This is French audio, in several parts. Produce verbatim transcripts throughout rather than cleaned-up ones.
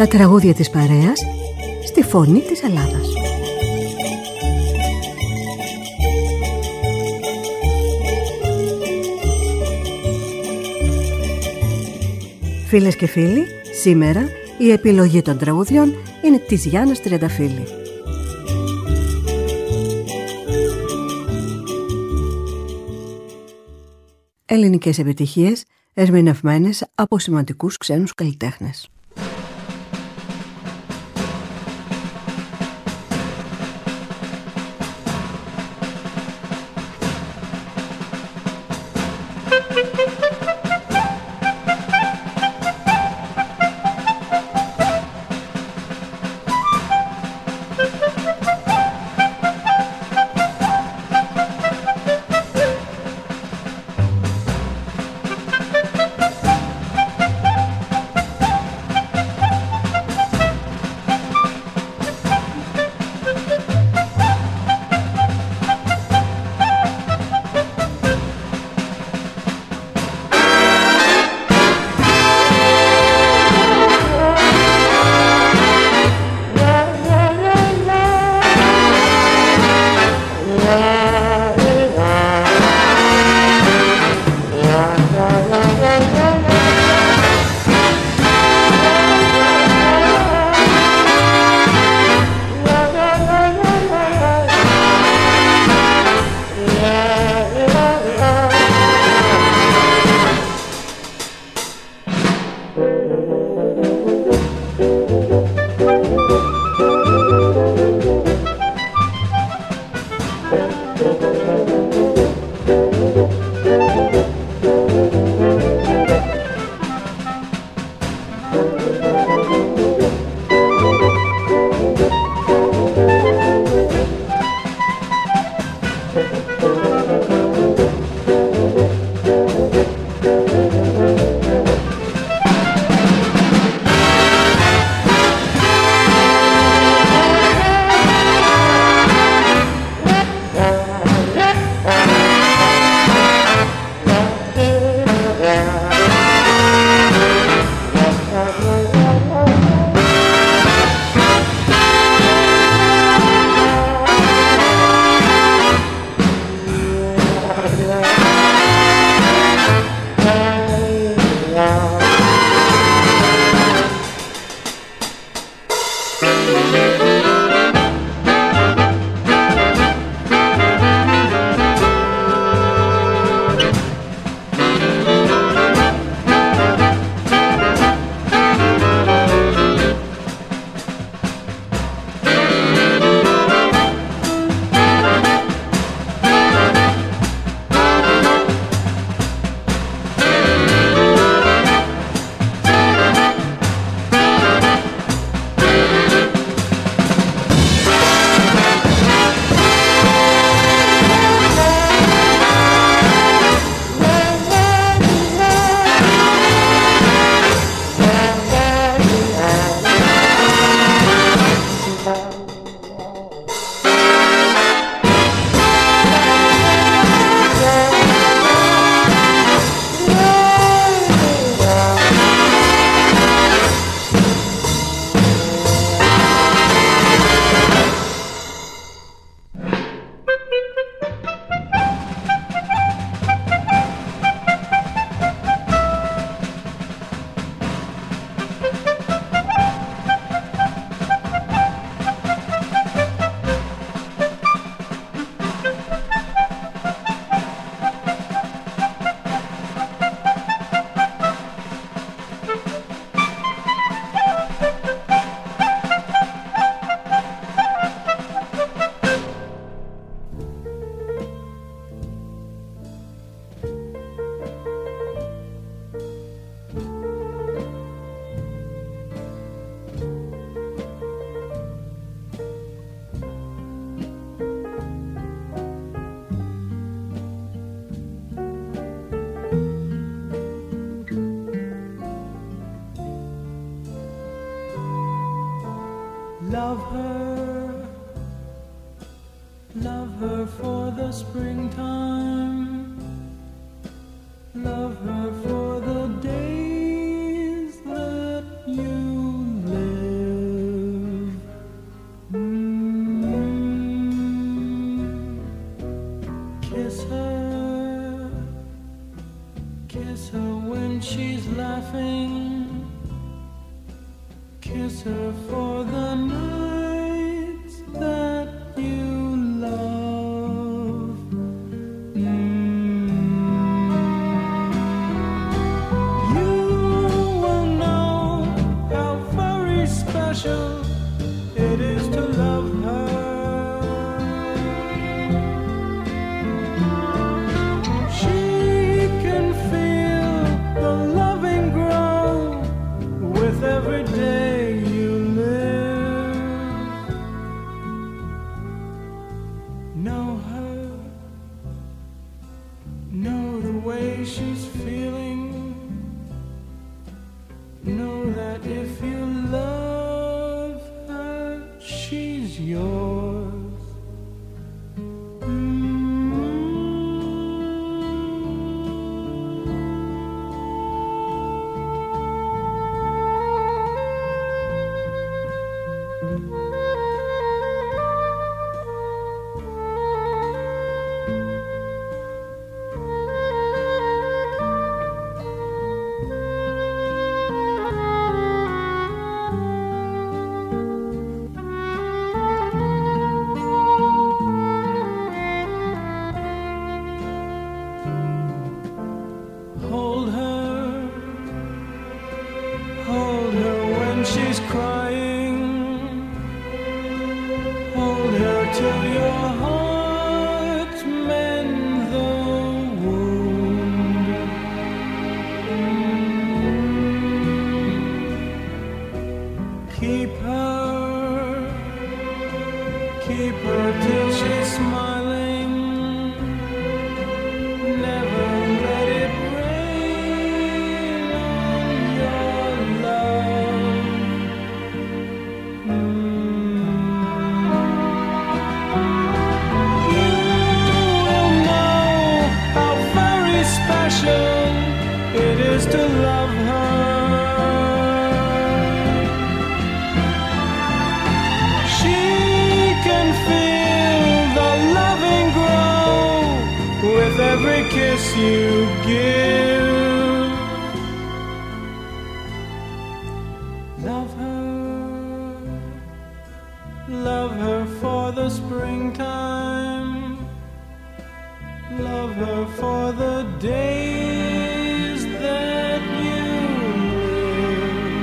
Τα τραγούδια της παρέας στη φωνή της Ελλάδας. Φίλες και φίλοι, σήμερα η επιλογή των τραγουδιών είναι της Γιάννας Τριανταφύλλη. Ελληνικές επιτυχίες ερμηνευμένες από σημαντικούς ξένους καλλιτέχνες. Love her, love her for the springtime, love her for the days that you live. for the nights that you love. Mm. You will know how very special it is to love her. She can feel the loving grow with every day you live. Know her, know the way she's feeling. Know that if you love her, she's yours. Hold her, hold her when she's crying. Hold her till your heart mend the wound. Keep her, keep her till she's smiling. Never let it rain on your love. You will know how very special it is to love her. She can feel the loving grow with every kiss you give. Love her, love her for the springtime. Love her for the days that you live.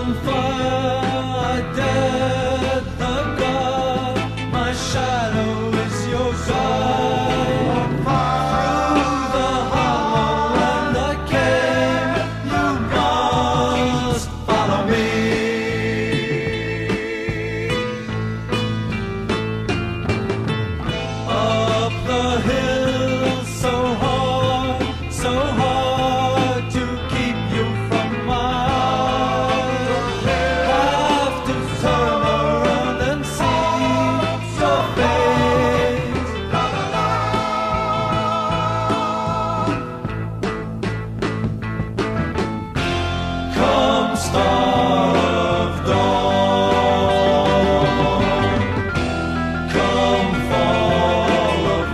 on fire, death the god, my shadow is your guide. Through the hollow and the cave, you must follow me. Up the hill, so hard, so hard to keep you from mine. Have to turn around and see your face. Come star of dawn, come fall of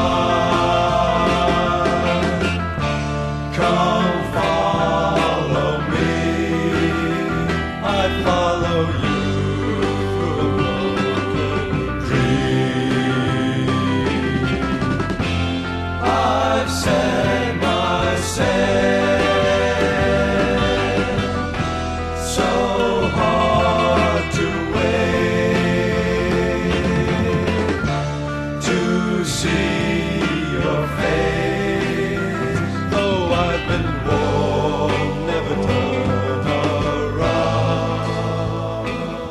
night, come follow me. I follow you through a broken dream. I've said my say. So hard to wait to see your face. Though I've been warned, never turn around.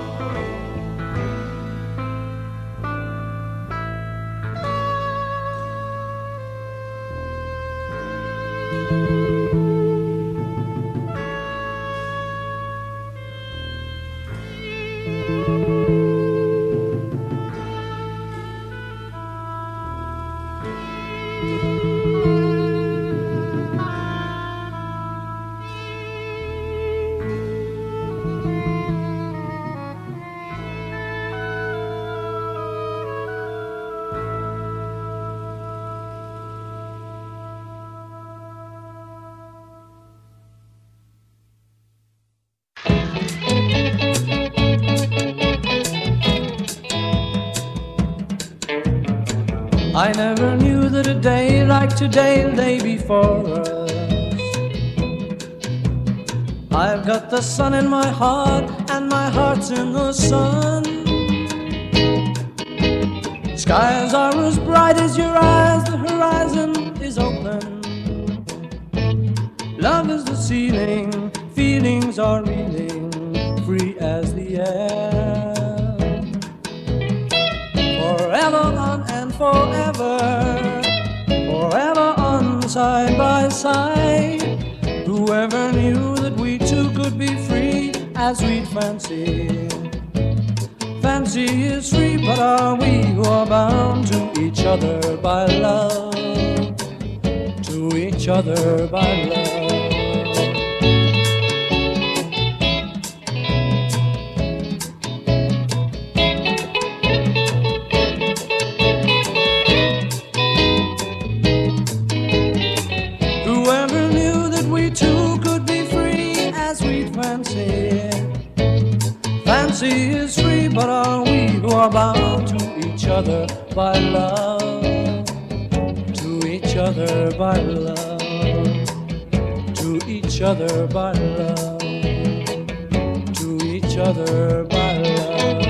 I never knew that a day like today lay before us. I've got the sun in my heart and my heart's in the sun. Skies are as bright as your eyes, the horizon is open. Love is the ceiling, feelings are reeling, free as the air. Forever on and forever, forever on side by side. Whoever knew that we two could be free as we'd fancy. Fancy is free, but are we who are bound to each other by love, to each other by love. Fancy is free, but are we who are bound to each other by love, to each other by love, to each other by love, to each other by love.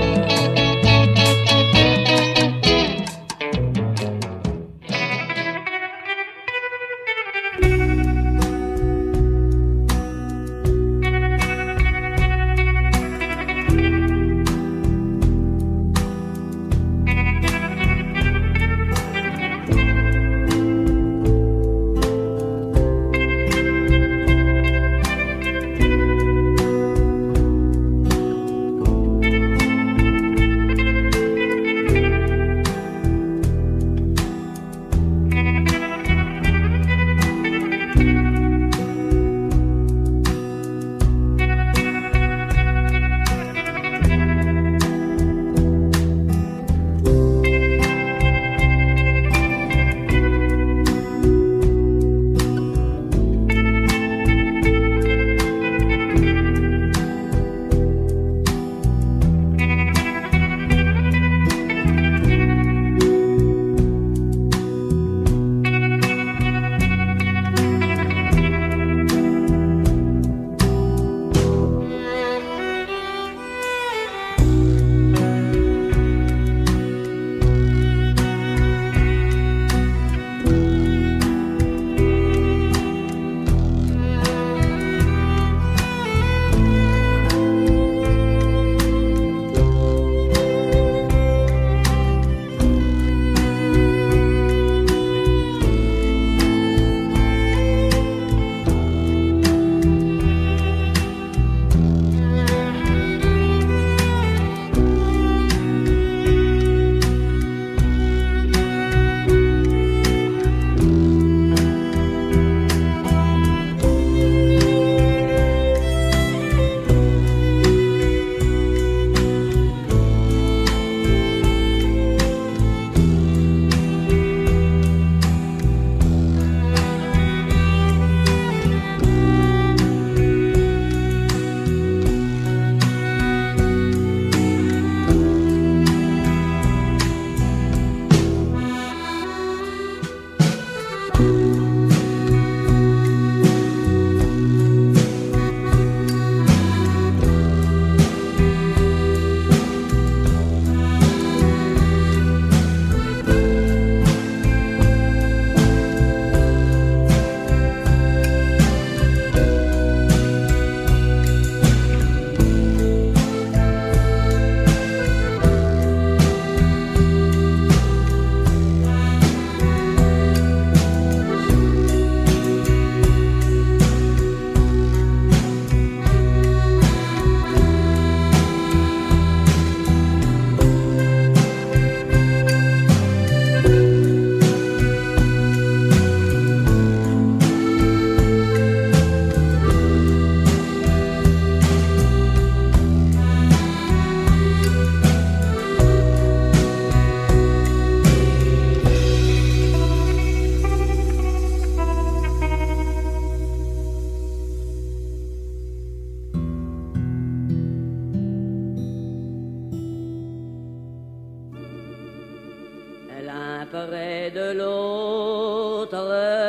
près de l'autre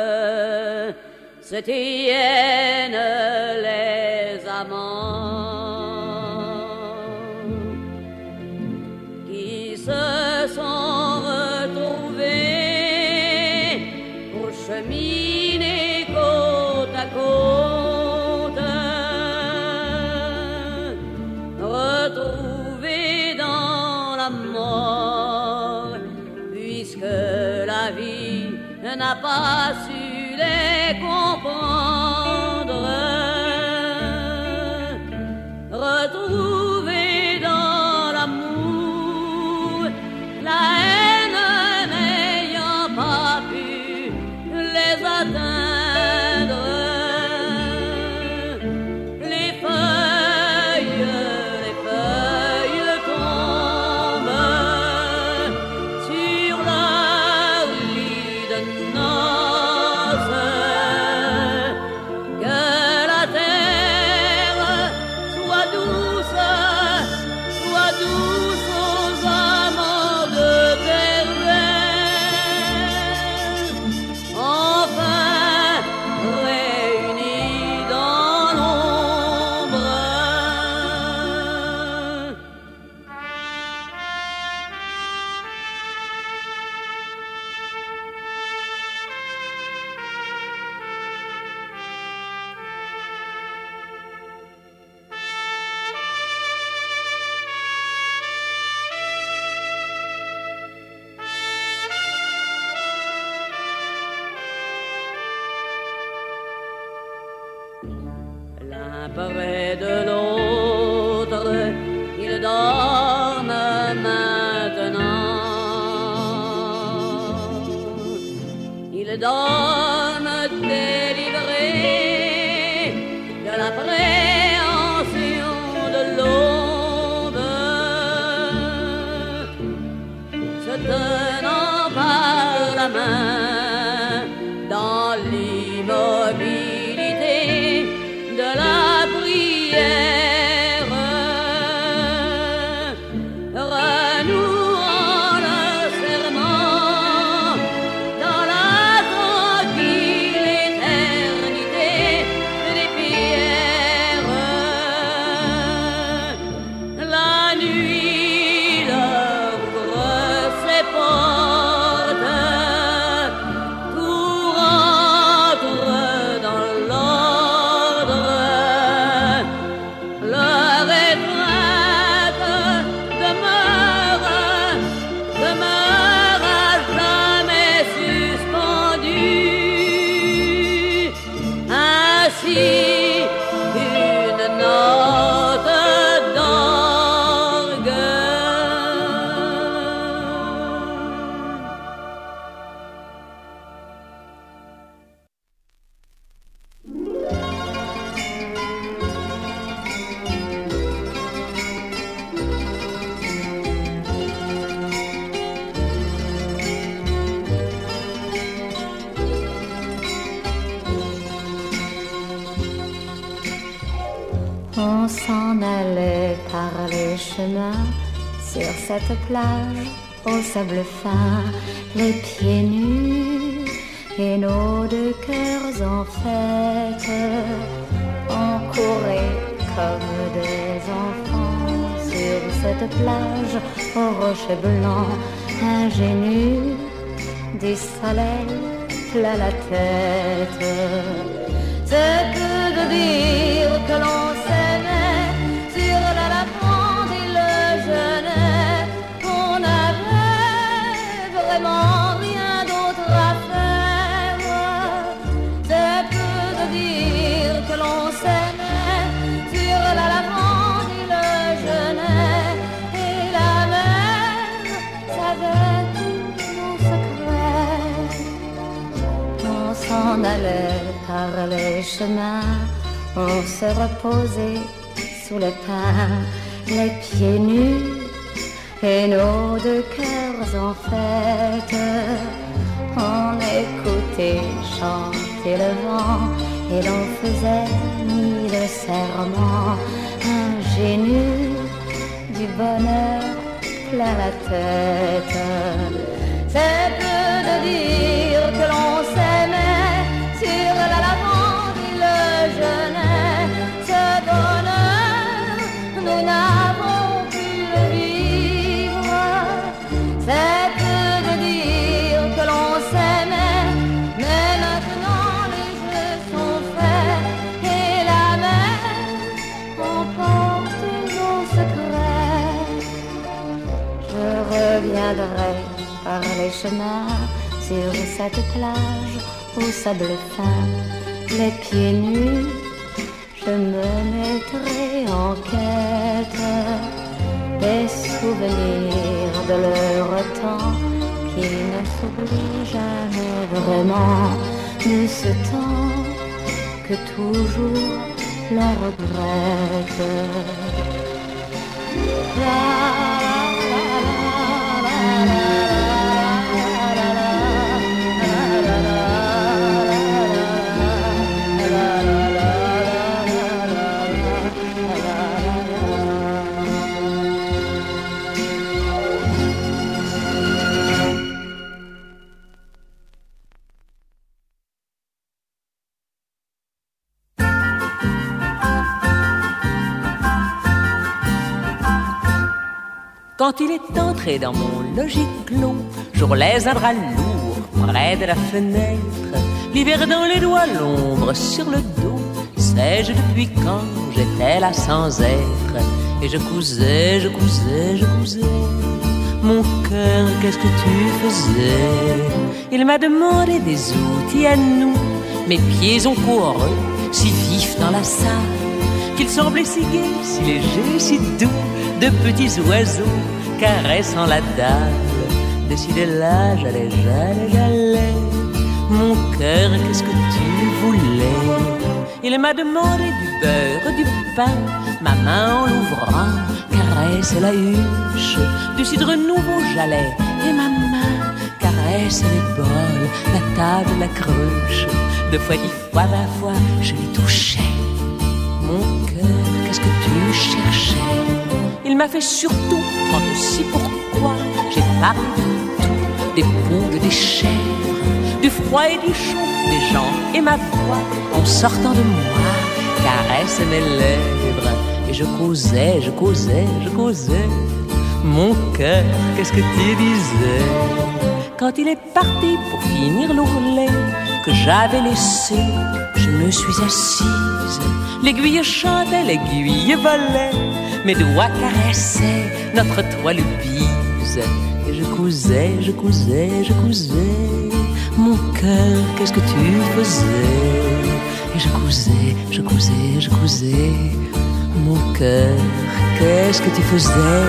se tiennent les amants qui se sont retrouvés pour cheminer côte à côte, retrouvés dans la mort, puisque la vie n'a pas su les comprendre, retrouvés dans l'amour, la haine n'ayant pas pu les atteindre. Les feuilles, les feuilles tombent sur leur lit de noces, que la terre soit douce, soit douce aux amants de pervers, enfin réunis dans l'ombre. L'un près de l'autre, ils dorment maintenant. Ils dorment délivrés de l'appréhension de l'aube, se tenant par la main dans l'immobilité de la prière, renouant le serment dans la tranquille éternité des pierres. La nuit leur ouvre ses portes, tout rentre dans l'ordre. Leur étreinte demeure, demeure à jamais suspendue. Ainsi, une note d'orgue. On s'en allait par les chemins sur cette plage au sable fin, les pieds nus et nos deux cœurs en fête. On courait comme des enfants sur cette plage aux rochers blancs, ingénus du soleil plein la tête. C'est peu de dire que l'on s'aimait sur la lavande et le genêt, qu'on n'avait vraiment rien d'autre à faire. C'est peu de dire que l'on s'aimait sur la lavande et le genêt, et la mer savait tous nos secrets. On s'en allait par les chemins, on se reposait sous les pins, les pieds nus et nos deux cœurs en fête. On écoutait chanter le vent et l'on faisait mille serments ingénus, du bonheur plein la tête. C'est peu dire que l'on s'aimait sur la lavande et le genêt. Ce bonheur, nous n'avons pu le vivre. C'est peu de dire que l'on s'aimait, mais maintenant les jeux sont faits et la mer emporte nos secrets. Je reviendrai par les chemins sur cette plage au sable fin, les pieds nus, je me mettrai en quête des souvenirs de leur temps qui ne s'oublie jamais vraiment, de ce temps que toujours l'on regrette. La, la, la, la, la. Quand il est entré dans mon logis clos, je roulais un drap lourd près de la fenêtre, l'hiver dans les doigts, l'ombre sur le dos. Sais-je depuis quand j'étais là sans être? Et je cousais, je cousais, je cousais. Mon cœur, qu'est-ce que tu faisais? Il m'a demandé des outils à nous. Mes pieds ont couru, si vifs dans la salle, qu'ils semblaient si gais, si légers, si doux, de petits oiseaux caressant la dalle. Décidez-là, j'allais, j'allais, j'allais. Mon cœur, qu'est-ce que tu voulais? Il m'a demandé du beurre, du pain. Ma main en l'ouvrant caressait la huche. Du cidre nouveau, j'allais, et ma main caressait les bols, la table, la cruche. Deux fois, dix fois, vingt fois, je les touchais. Mon cœur, qu'est-ce que tu cherchais? Il m'a fait surtout trente-six pourquoi j'ai parlé de tout, des poules, des chèvres, du froid et du chaud, des gens et ma voix en sortant de moi caresse mes lèvres. Et je causais, je causais, je causais. Mon cœur, qu'est-ce que tu disais? Quand il est parti pour finir l'ourlet que j'avais laissé, je me suis assise. L'aiguille chantait, l'aiguille volait, mes doigts caressaient notre toile bise. Et je cousais, je cousais, je cousais. Mon cœur, qu'est-ce que tu faisais? Et je cousais, je cousais, je cousais. Mon cœur, qu'est-ce que tu faisais?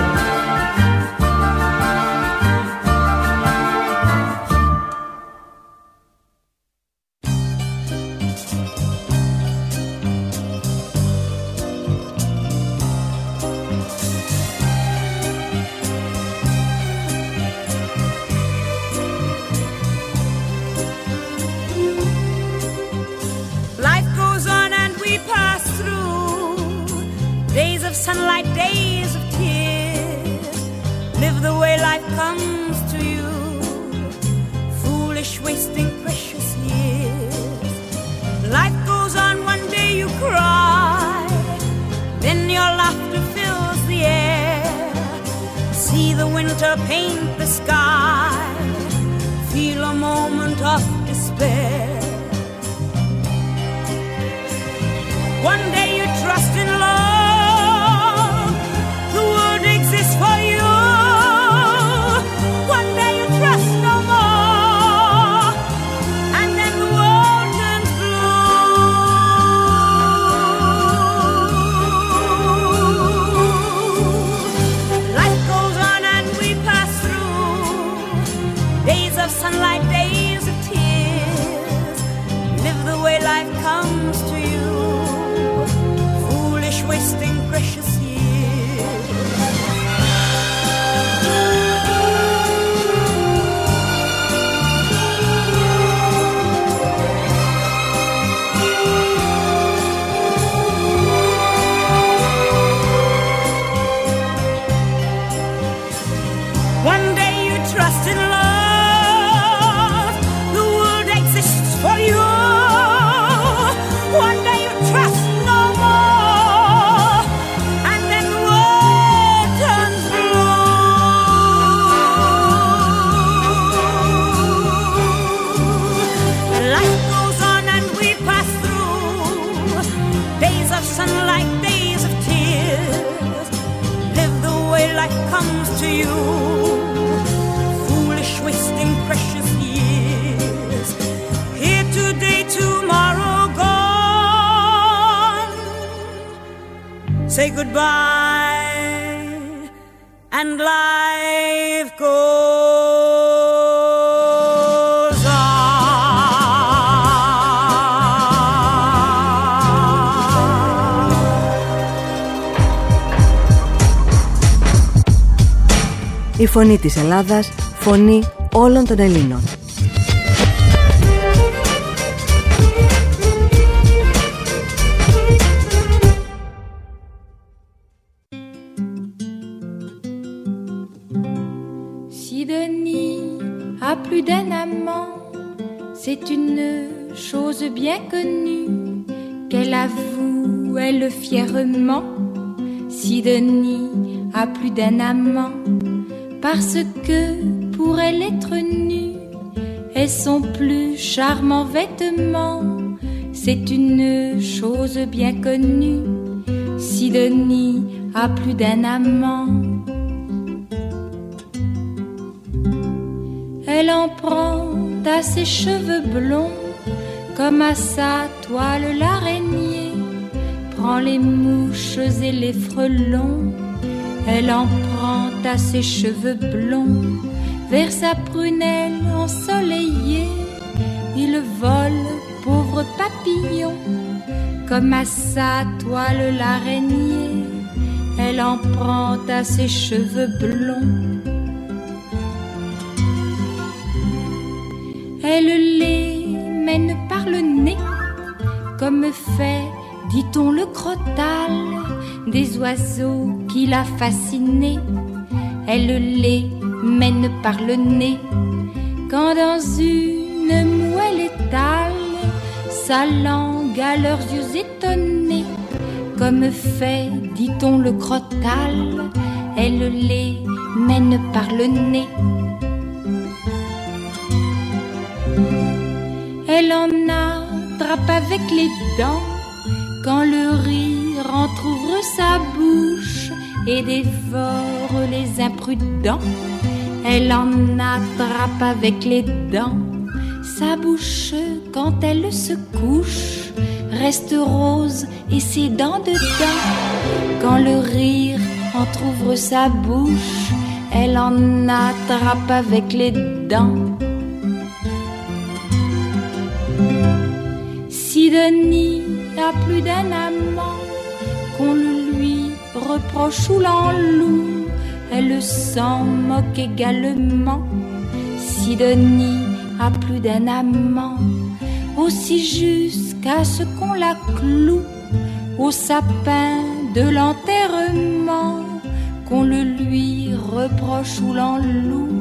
Sunlight, days of tears. Live the way life comes to you. Foolish, wasting precious years. Life goes on, one day you cry, then your laughter fills the air. See the winter paint the sky, feel a moment of despair. One day you trust in love, for you. One day you trust no more, and then the world turns blue. Life goes on and we pass through days of sunlight, days of tears. Live the way life comes to you. Foolish, wasting life comes to you. Foolish wasting precious years. Here today, tomorrow gone. Say goodbye and life goes on. Η φωνή της Ελλάδας, φωνή όλων των Ελλήνων. Plus d'un amant, c'est une chose bien connue qu'elle avoue, elle fièrement. Si Denis a plus d'un amant, parce que pour elle être nue est son plus charmant vêtement, c'est une chose bien connue. Si Denis a plus d'un amant, elle en prend à ses cheveux blonds, comme à sa toile l'araignée prend les mouches et les frelons. Elle en prend à ses cheveux blonds, vers sa prunelle ensoleillée. Il vole, pauvre papillon, comme à sa toile l'araignée. Elle en prend à ses cheveux blonds. Elle les mène par le nez, comme fait, dit-on, le crottal des oiseaux qui l'a fasciné. Elle les mène par le nez, quand dans une moelle étale sa langue à leurs yeux étonnés. Comme fait, dit-on, le crottal, elle les mène par le nez. Elle en attrape avec les dents, quand le rire entr'ouvre sa bouche et dévore les imprudents. Elle en attrape avec les dents, sa bouche quand elle se couche reste rose et ses dents dedans. Quand le rire entr'ouvre sa bouche, elle en attrape avec les dents. Si Denis a plus d'un amant, qu'on le lui reproche ou l'enloue, elle s'en moque également. Si Denis a plus d'un amant, aussi jusqu'à ce qu'on la cloue au sapin de l'enterrement, qu'on le lui reproche ou l'enloue.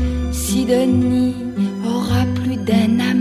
Si Denis aura plus d'un amant,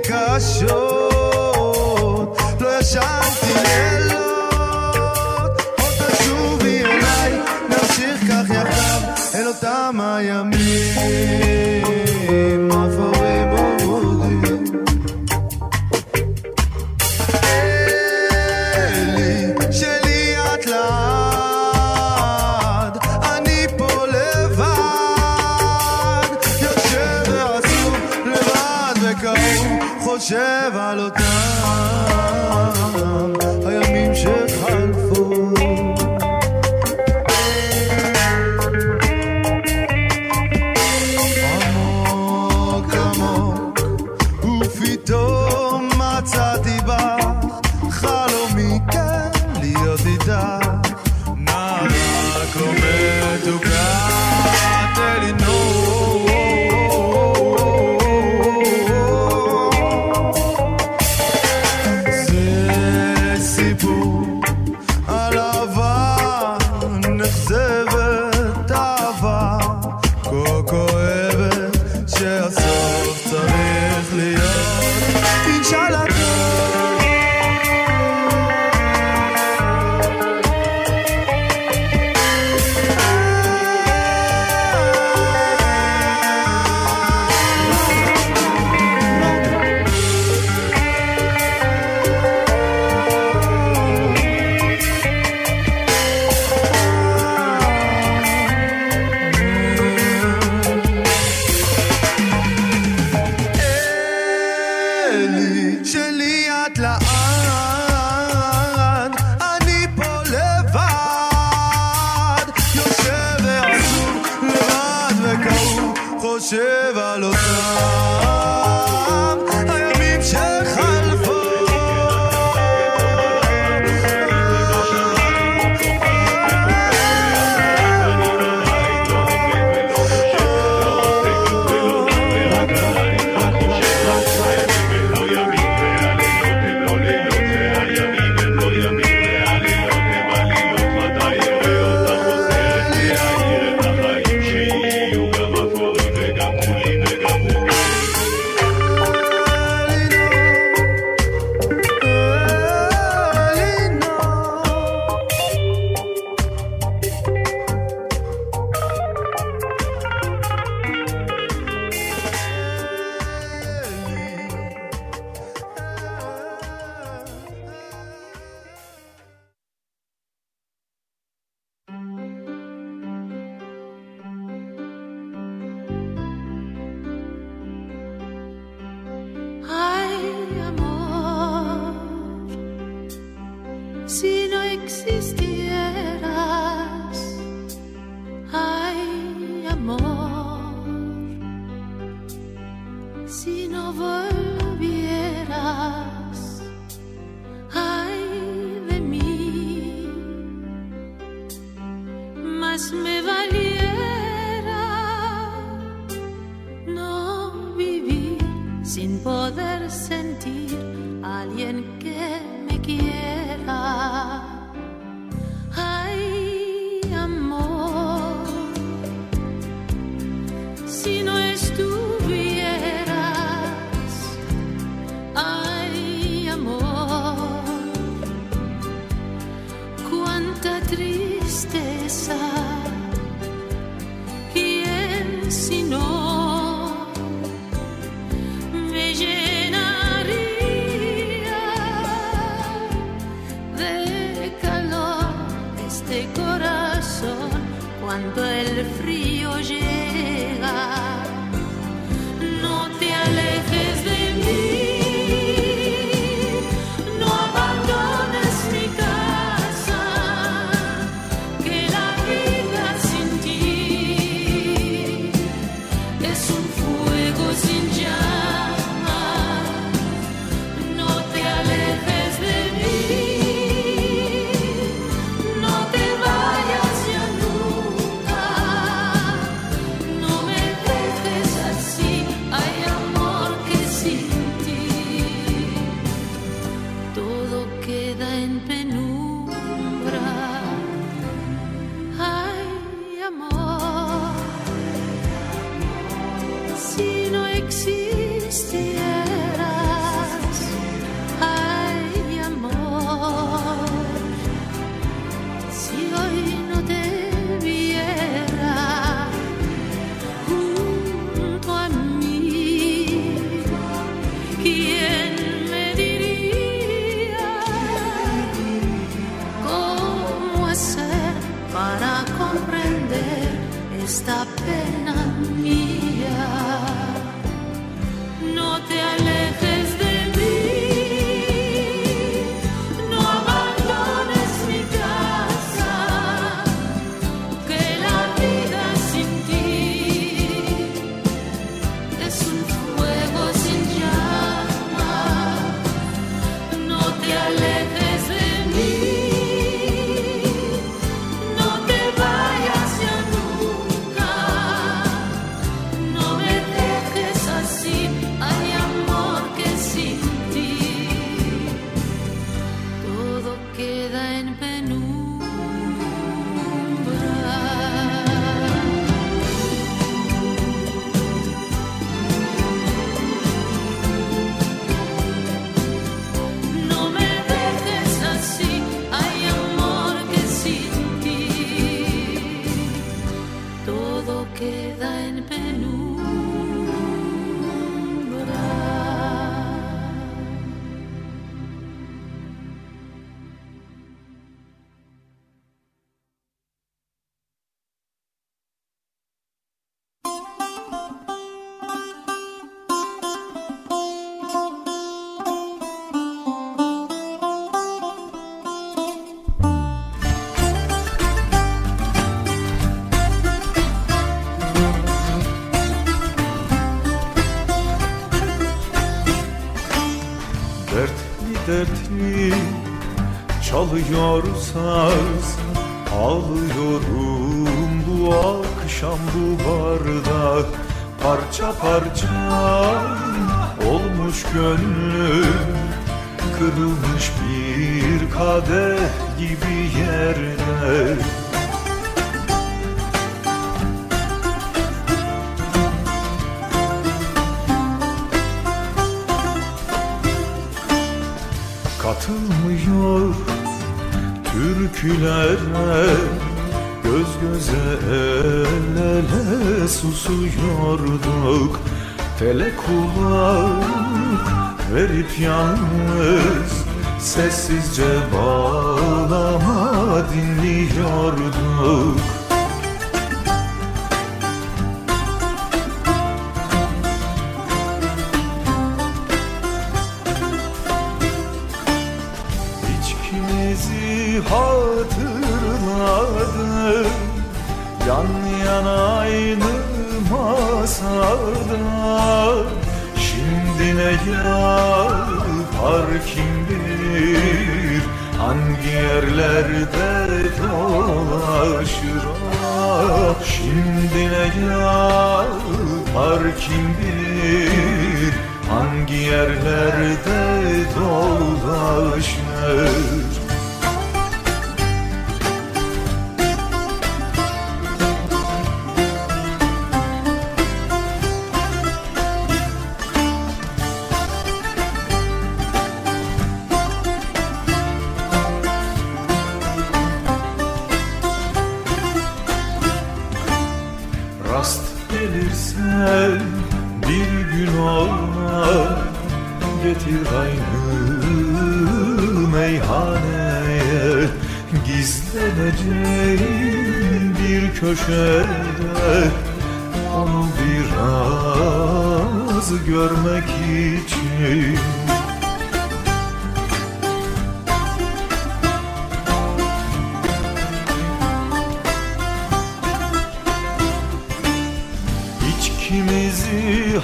קשות, לא ישנתי לילות, חושב על אותם הימים שחלפו עמוק עמוק ופתאום מצאתי בך חלומי כן להיות איתך נערה כמו מתוקה תלי נור חושב על אותם הימים שחלפו Si no existe dertli. Çalıyor saz, ağlıyorum bu akşam bu barda. Parça parça olmuş gönlüm, kırılmış bir kadeh gibi yerde. Katılmıyor türkülere, göz göze el ele susuyorduk. Tele kulak verip yalnız sessizce bağlama dinliyorduk. İçkimizi hatırladım, yan yana aynı masada. Şimdi ne yapar kim bilir, hangi yerlerde dolaşır. Ah, şimdi ne yapar kim bilir, hangi yerlerde dolaşır. Rast gelirsen bir gün olmaz, getir aynı meyhaneye. Gizleneceğim bir köşede, onu biraz görmek için. İçkimizi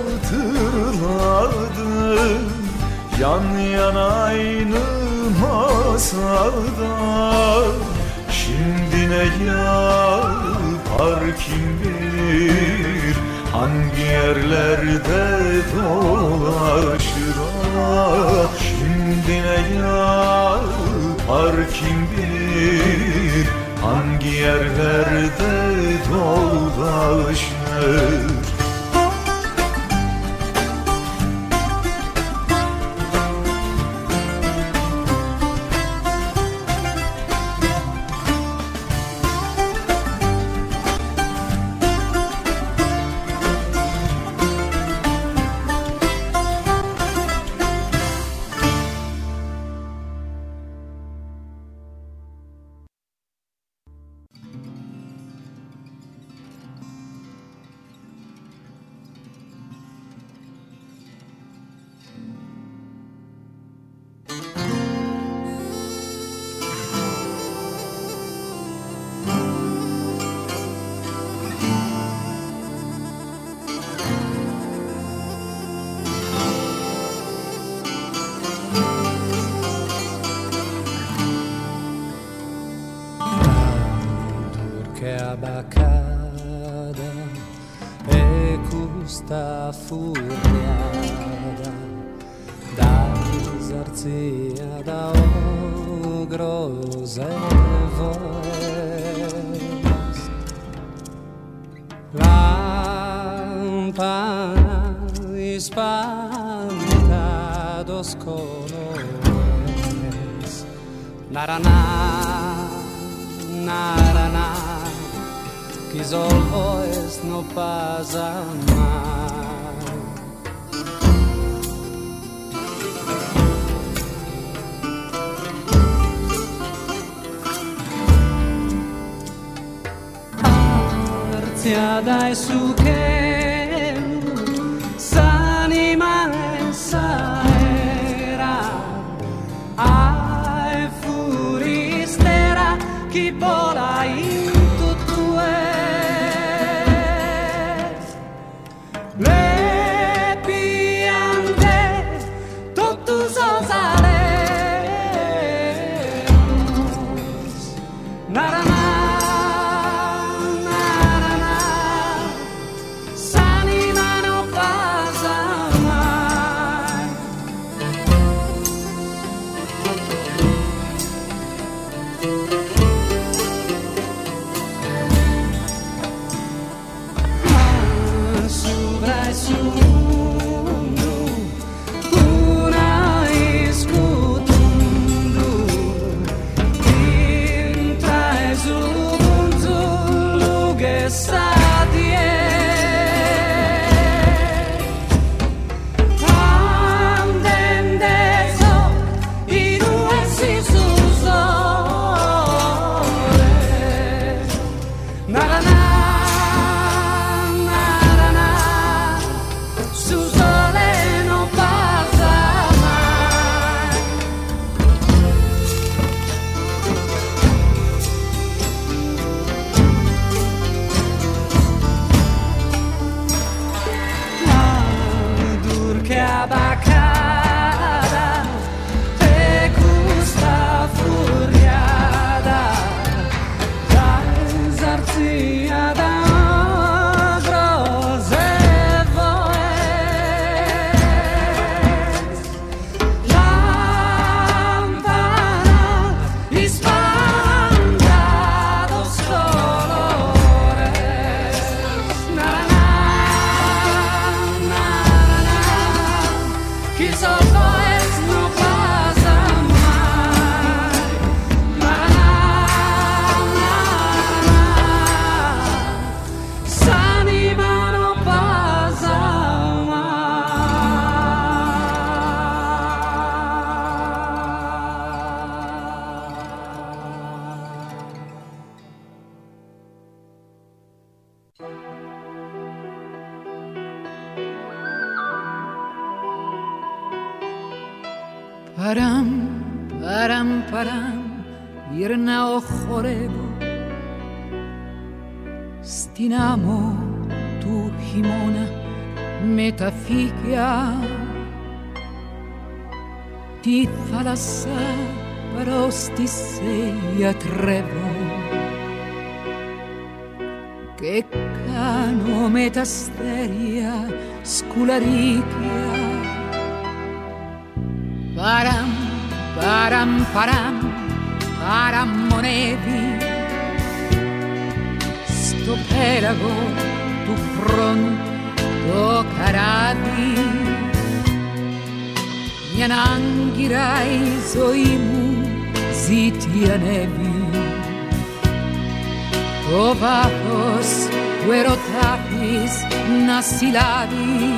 hatırladım, yan yana aynı masada. Şimdi ne yapar kim bilir, hangi yerlerde dolaşır. Ah, şimdi ne yapar kim bilir, hangi yerlerde dolaşır. Abacada e custa furiada da zarzia da ogrose voz. Lampana espantados colores, narana, narana, que solo es no pasa mal. Arziada e su che s'anima essa era, ai furistera chi vola in le piante tutto so sale פרם, פרם, פרם, ήρνα χορεύω στην άμμο του χειμώνα με τα φύκια τη θάλασσα προς τη σε ιατρεύω και κάνω με τα αστέρια σκουλαρίκια. Παραμ, παραμ, παραμ, παραμονεύει στο πέλαγο του χρόνου το καράβι. Μια άγκυρα η ζωή μου ζήτη ανέβει, το βάθος του ερωτά της να συλλάβει.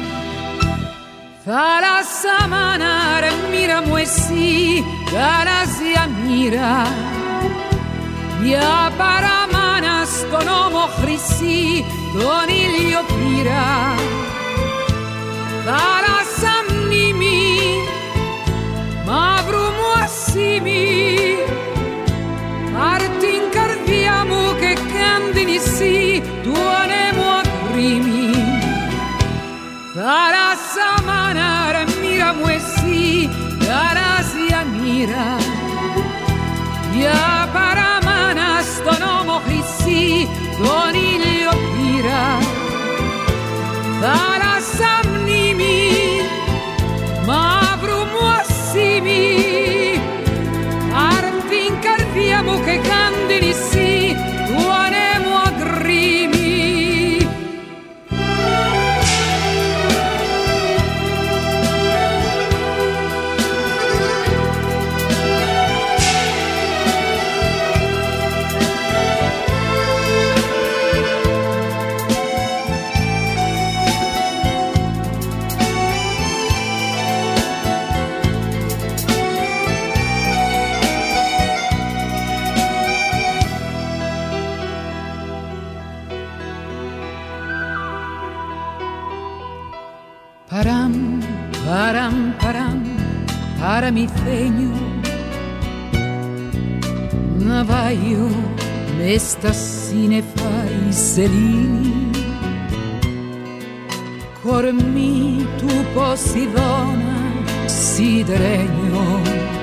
Θάλασσα μάνα ρε μοίρα μου εσύ, γαλάζια μοίρα, μια παραμάνα στον ώμο χρυσή τον ήλιο πήρα. Θάλασσα μνήμη, μαύρου μου ασήμι, πάρ' την καρδιά μου και κάν την νησί του ανέμου ακρίμη. Θάλασσα μάνα ρε μοίρα μου εσύ, γαλάζια μοίρα, μια παραμάνα στον ώμο χρυσή τον ήλιο πήρα. Θάλασσα μνήμη, μαύρου μου ασήμι, πάρ' την καρδιά μου και κάν την νησί του ανέμου ακρίμη. Παραμ, παραμ, παραμ, παραμυθένιο ναυάγιο μες στα σύννεφα η σελήνη, κορμί του Ποσειδώνα σιδερένιο,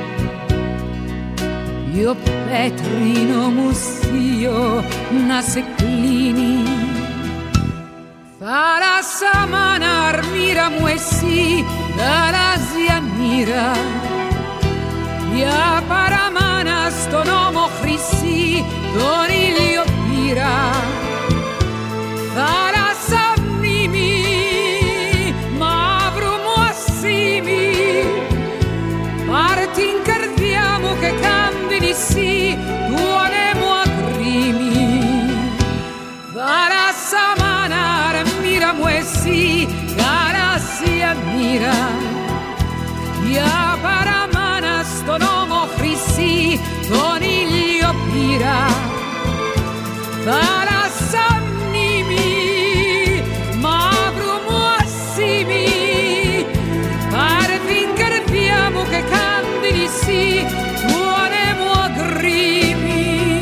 io πέτρινο μουσείο να σε κλείνει. Θάλασσα μάνα αρμύρα μου εσύ, γαλάζια μοίρα, μια παραμάνα στον ώμο χρυσή τον ήλιο πήρα. Θάλασσα μνήμη, che sì, cara si ammira. Ja paramana sto nomo frissi, coniglio pira. Para sannimi, ma promuossimi, pare finché repiamo che candidi sì, tuonemo aggrimi.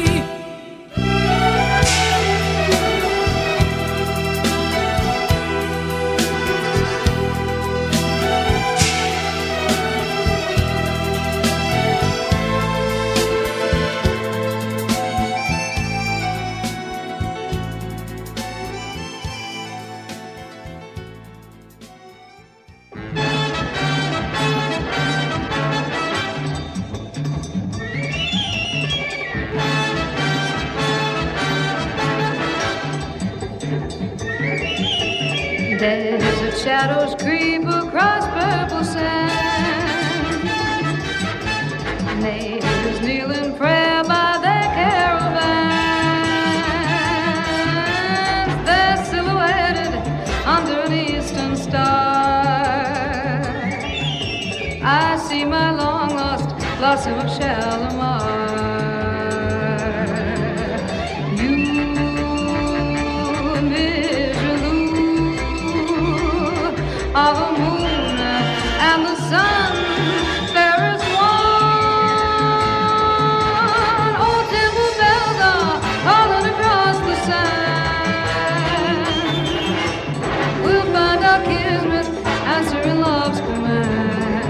Desert shadows creep across purple sand. Neighbors kneel in prayer by their caravans. They're silhouetted under an eastern star. I see my long lost blossom of Shalimar. Of the moon and the sun, there is one. Oh, temple bells are calling across the sand. We'll find our kismet answering love's command.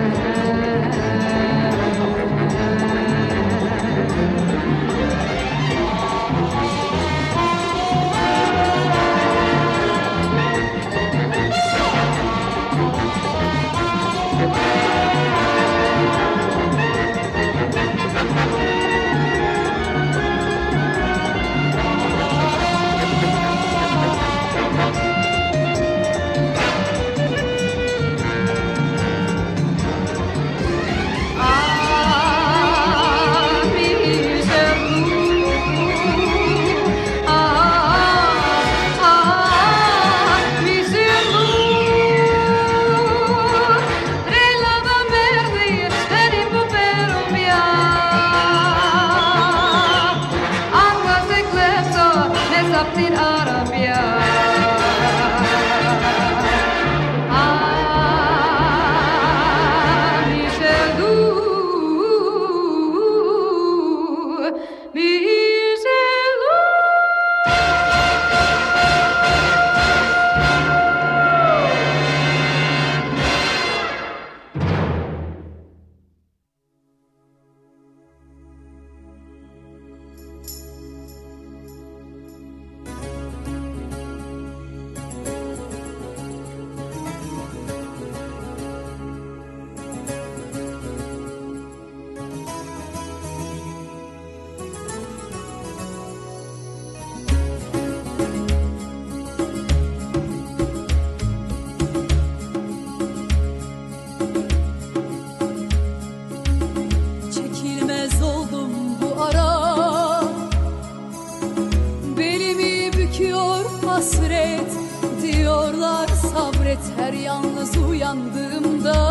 Her yalnız uyandığımda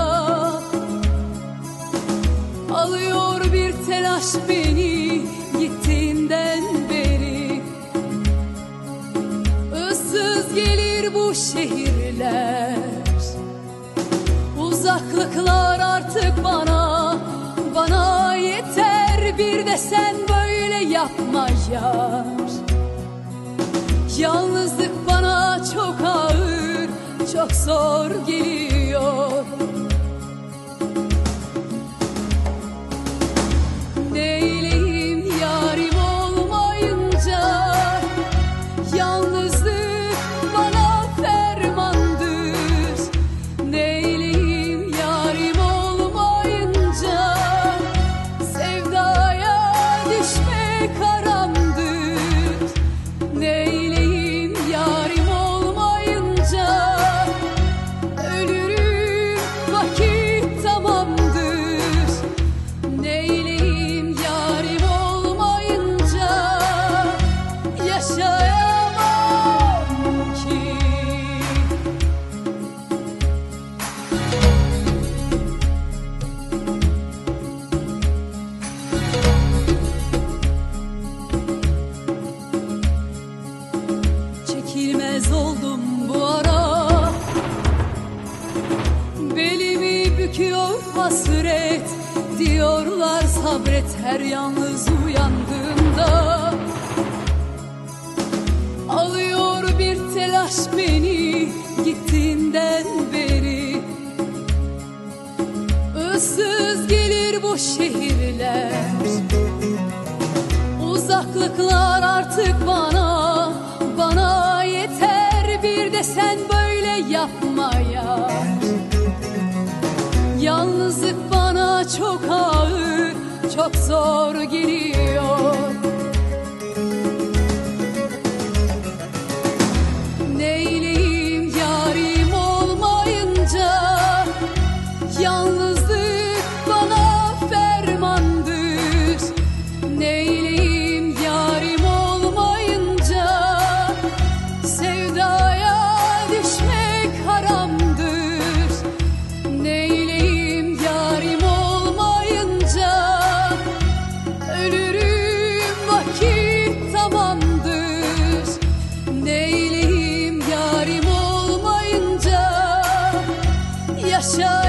alıyor bir telaş beni gittiğinden beri. Issız gelir bu şehirler, uzaklıklar artık bana bana yeter. Bir de sen böyle yapma yar. Yalnızlık bana çok ağır, çok zor geliyor. Neyleyim yarim olmayınca, yalnızlık bana fermandır. Neyleyim yarim olmayınca, sevdaya düşmek haramdır. Neyleyim yarim olmayınca, ölürüm hasret, diyorlar sabret her yalnız uyandığımda. Alıyor bir telaş beni gittiğinden beri. Issız gelir bu şehirler, uzaklıklar artık bana, bana yeter bir de sen böyle yapmaya. Yalnızlık bana çok ağır, çok zor geliyor. Neyleyim yarim olmayınca, yalnızlık bana fermandır. Neyleyim yarim olmayınca, sevdaya düşmek haramdır. Neyleyim yarim olmayınca, ölürüm vakit tamamdır. Neyleyim yarim olmayınca, yaşa